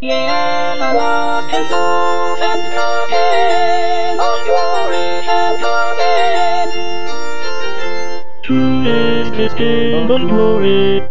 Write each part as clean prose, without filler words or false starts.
Yeah, the lost his love and forget, all glory shall come in. True is this King of glory.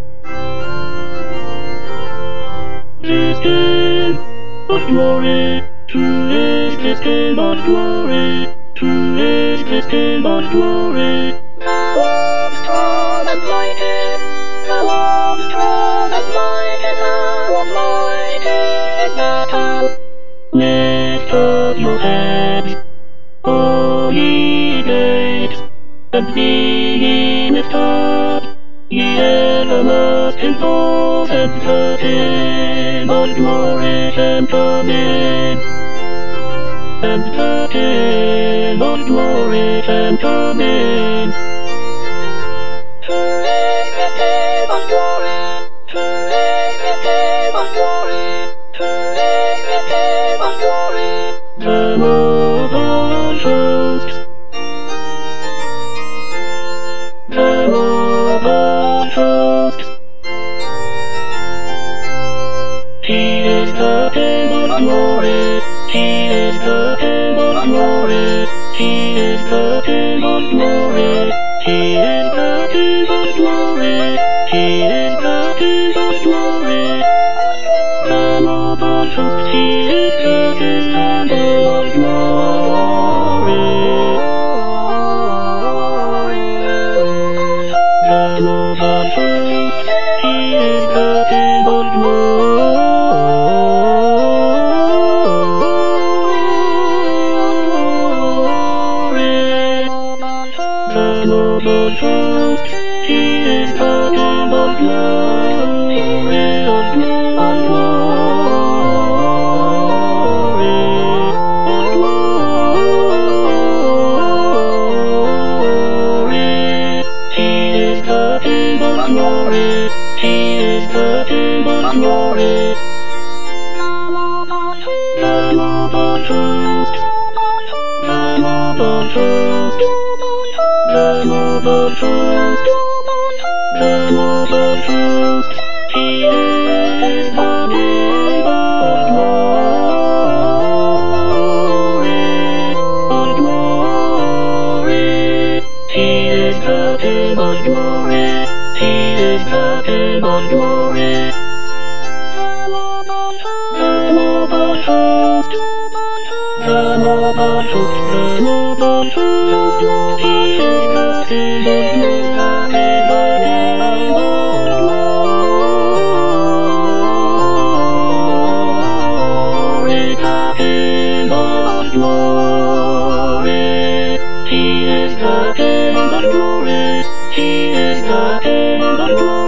This King of glory. True is this King of glory. True is this King of glory. The Lord strong and mighty, the Lord strong and mighty, the Lord mighty in battle. Lift up your heads, O ye gates, and be ye lifted up, ye everlasting doors, and the King of glory shall come in. And the King of glory shall come in. Who is this King of glory? Who is this King of glory? Who is this King of glory? The Lord of hosts, the Lord of hosts. He is the King of glory. He is the King of glory. He is the King of glory. He is the King of glory. He is the King of glory. The Lord of hosts. He is the King of glory. The Lord of hosts. He is the King of glory. The Lord of hosts, He is the King of glory, of glory, of glory. He is the King of glory. He is the King of glory. The Lord of hosts, the Lord of hosts. The Lord of hosts, the Lord of hosts, He is the King of glory, of glory. He is the King of glory. He is the King of glory. The Lord of hosts, the Lord of hosts, the Lord of hosts, He is the King of glory, the King of glory. He is the King of glory. He is the King of glory.